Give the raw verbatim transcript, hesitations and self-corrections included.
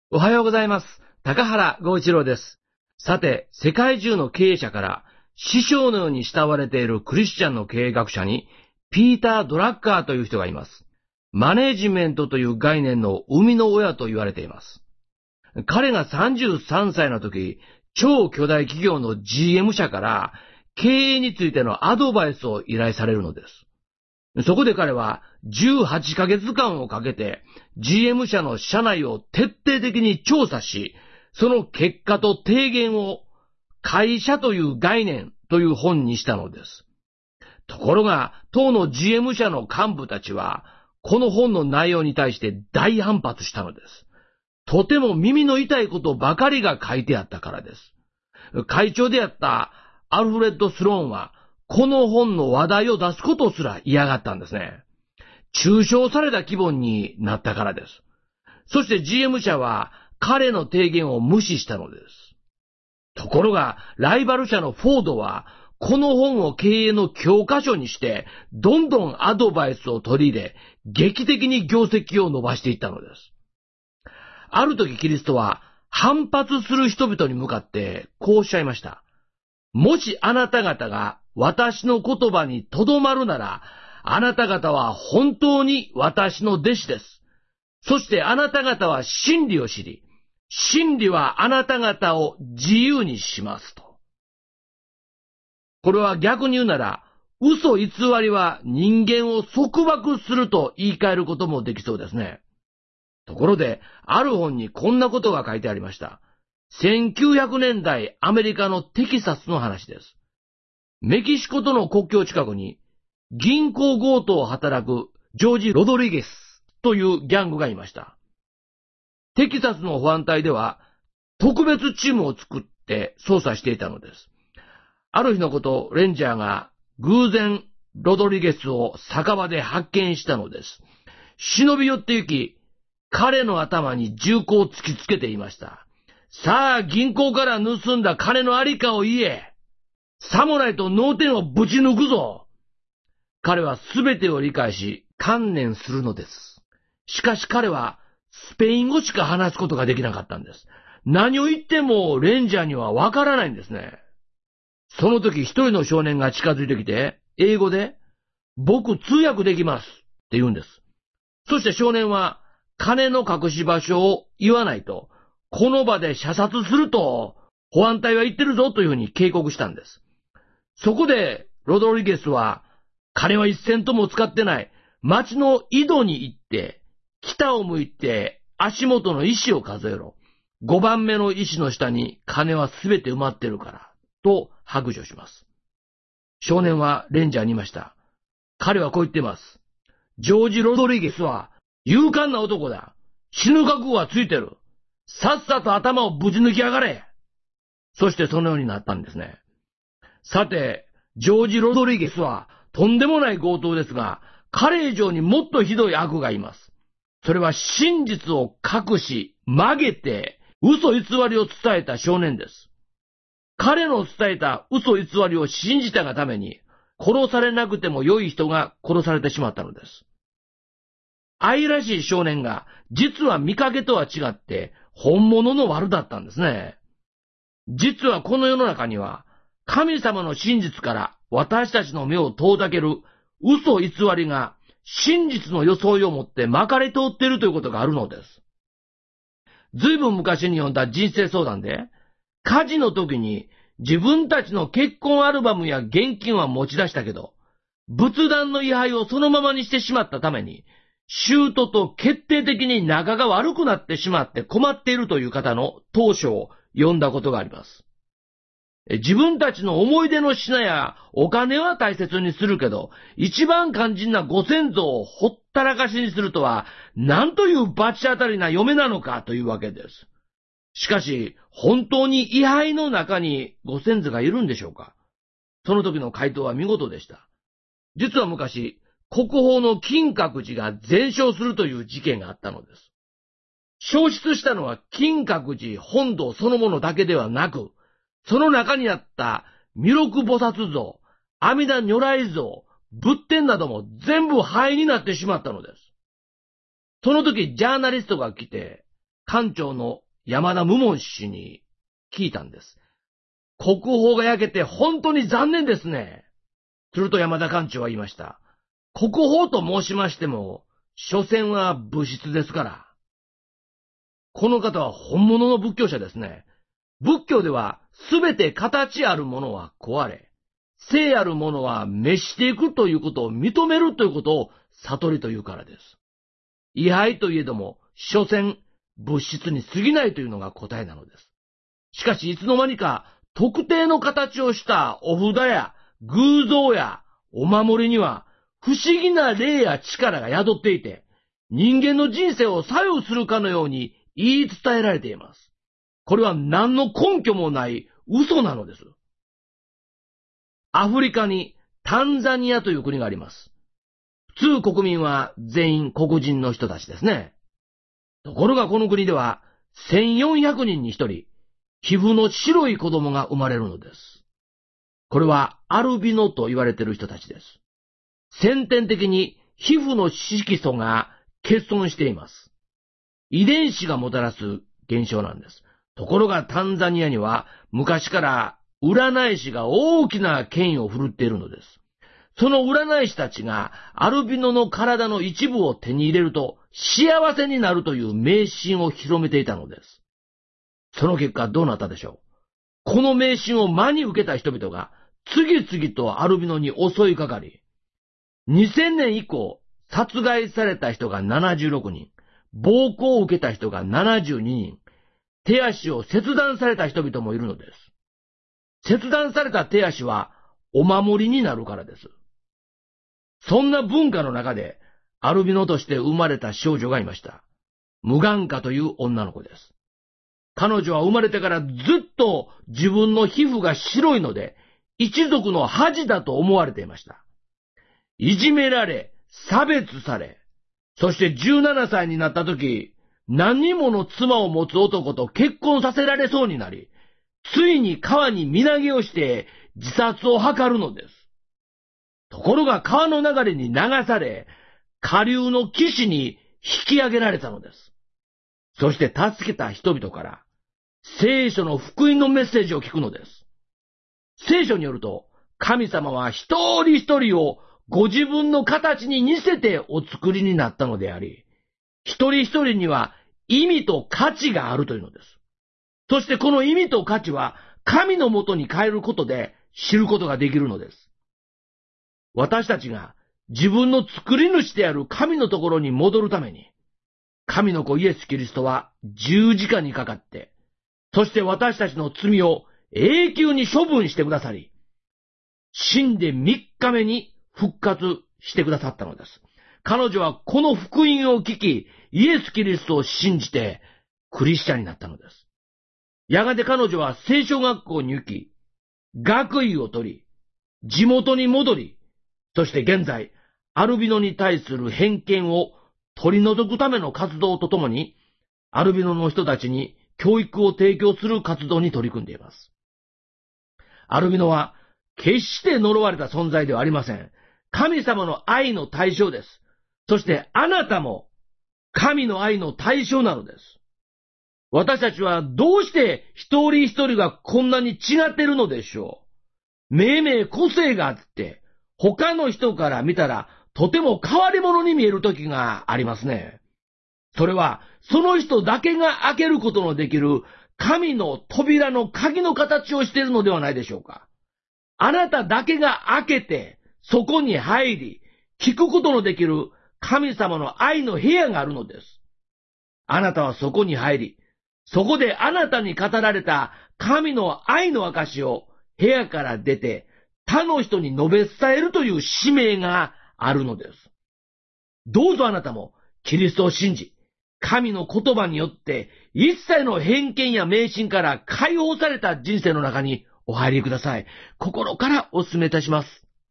おはようございます。高原剛一郎です。さて、世界中の経営者から師匠のように慕われているクリスチャンの経営学者にピーター・ドラッカーという人がいます。マネージメントという概念の生みの親と言われています。彼がさんじゅうさんさいの時、超巨大企業の ジーエム 社から経営についてのアドバイスを依頼されるのです。そこで彼はじゅうはちかげつかんをかけて ジーエム 社の社内を徹底的に調査し、その結果と提言を会社という概念という本にしたのです。ところが当の ジーエム 社の幹部たちはこの本の内容に対して大反発したのです。とても耳の痛いことばかりが書いてあったからです。会長であったアルフレッド・スローンはこの本の話題を出すことすら嫌がったんですね。中傷された気分になったからです。そして ジーエム 社は彼の提言を無視したのです。ところがライバル社のフォードはこの本を経営の教科書にしてどんどんアドバイスを取り入れ劇的に業績を伸ばしていったのです。ある時キリストは反発する人々に向かってこうおっしゃいました。もしあなた方が私の言葉にとどまるなら、あなた方は本当に私の弟子です。そしてあなた方は真理を知り、真理はあなた方を自由にしますと。これは逆に言うなら、嘘偽りは人間を束縛すると言い換えることもできそうですね。ところで、ある本にこんなことが書いてありました。せんきゅうひゃくねんだいアメリカのテキサスの話です。メキシコとの国境近くに銀行強盗を働くジョージ・ロドリゲスというギャングがいました。テキサスの保安隊では特別チームを作って捜査していたのです。ある日のこと、レンジャーが偶然ロドリゲスを酒場で発見したのです。忍び寄って行き、彼の頭に銃口を突きつけていました。さあ、銀行から盗んだ金のありかを言え。さもないと脳天をぶち抜くぞ。彼はすべてを理解し、観念するのです。しかし彼はスペイン語しか話すことができなかったんです。何を言ってもレンジャーにはわからないんですね。その時一人の少年が近づいてきて、英語で、僕通訳できますって言うんです。そして少年は金の隠し場所を言わないと、この場で射殺すると保安隊は言ってるぞというふうに警告したんです。そこでロドリゲスは金は一銭とも使ってない町の井戸に行って北を向いて足元の石を数えろ。ごばんめの石の下に金はすべて埋まってるからと白状します。少年はレンジャーに言いました。彼はこう言っています。ジョージ・ロドリゲスは勇敢な男だ。死ぬ覚悟はついてる。さっさと頭をぶち抜きやがれ。そしてそのようになったんですね。さて、ジョージ・ロドリゲスはとんでもない強盗ですが、彼以上にもっとひどい悪がいます。それは真実を隠し、曲げて、嘘偽りを伝えた少年です。彼の伝えた嘘偽りを信じたがために、殺されなくても良い人が殺されてしまったのです。愛らしい少年が、実は見かけとは違って、本物の悪だったんですね。実はこの世の中には、神様の真実から私たちの目を遠ざける嘘偽りが真実の装いを持ってまかれ通っているということがあるのです。ずいぶん昔に読んだ人生相談で、火事の時に自分たちの結婚アルバムや現金は持ち出したけど、仏壇の位牌をそのままにしてしまったために、舅と決定的に仲が悪くなってしまって困っているという方の当書を読んだことがあります。自分たちの思い出の品やお金は大切にするけど、一番肝心なご先祖をほったらかしにするとは、なんという罰当たりな嫁なのかというわけです。しかし、本当に位牌の中にご先祖がいるんでしょうか？その時の回答は見事でした。実は昔、国宝の金閣寺が全焼するという事件があったのです。焼失したのは金閣寺本堂そのものだけではなく、その中にあった弥勒菩薩像、阿弥陀如来像、仏典なども全部灰になってしまったのです。その時ジャーナリストが来て、 館長の山田無門氏に聞いたんです。国宝が焼けて本当に残念ですね。すると山田館長は言いました。国宝と申しましても、所詮は物質ですから。この方は本物の仏教者ですね。仏教ではすべて形あるものは壊れ、生あるものは滅していくということを認めるということを悟りというからです。位牌といえども、所詮物質に過ぎないというのが答えなのです。しかしいつの間にか特定の形をしたお札や偶像やお守りには不思議な霊や力が宿っていて、人間の人生を左右するかのように言い伝えられています。これは何の根拠もない嘘なのです。アフリカにタンザニアという国があります。普通国民は全員黒人の人たちですね。ところがこの国ではせんよんひゃくにんにひとり、皮膚の白い子供が生まれるのです。これはアルビノと言われている人たちです。先天的に皮膚の色素が欠損しています。遺伝子がもたらす現象なんです。ところがタンザニアには昔から占い師が大きな権威を振るっているのです。その占い師たちがアルビノの体の一部を手に入れると幸せになるという迷信を広めていたのです。その結果どうなったでしょう。この迷信を真に受けた人々が次々とアルビノに襲いかかり、にせんねん以降殺害された人がななじゅうろくにん、暴行を受けた人がななじゅうににん、手足を切断された人々もいるのです。切断された手足はお守りになるからです。そんな文化の中でアルビノとして生まれた少女がいました。ムガンカという女の子です。彼女は生まれてからずっと自分の皮膚が白いので一族の恥だと思われていました。いじめられ、差別され、そしてじゅうななさいになった時、何人もの妻を持つ男と結婚させられそうになり、ついに川に身投げをして自殺を図るのです。ところが川の流れに流され、下流の岸に引き上げられたのです。そして助けた人々から聖書の福音のメッセージを聞くのです。聖書によると、神様は一人一人をご自分の形に似せてお作りになったのであり、一人一人には意味と価値があるというのです。そしてこの意味と価値は神のもとに変えることで知ることができるのです。私たちが自分の作り主である神のところに戻るために、神の子イエス・キリストは十字架にかかって、そして私たちの罪を永久に処分してくださり、死んで三日目に復活してくださったのです。彼女はこの福音を聞き、イエス・キリストを信じてクリスチャンになったのです。やがて彼女は聖書学校に行き、学位を取り、地元に戻り、そして現在、アルビノに対する偏見を取り除くための活動とともに、アルビノの人たちに教育を提供する活動に取り組んでいます。アルビノは決して呪われた存在ではありません。神様の愛の対象です。そしてあなたも神の愛の対象なのです。私たちはどうして一人一人がこんなに違っているのでしょう。命名個性があって、他の人から見たらとても変わり者に見える時がありますね。それはその人だけが開けることのできる神の扉の鍵の形をしているのではないでしょうか。あなただけが開けてそこに入り聞くことのできる神様の愛の部屋があるのです。あなたはそこに入り、そこであなたに語られた神の愛の証を部屋から出て他の人に述べ伝えるという使命があるのです。どうぞあなたもキリストを信じ、神の言葉によって一切の偏見や迷信から解放された人生の中にお入りください。心からお勧めいたします。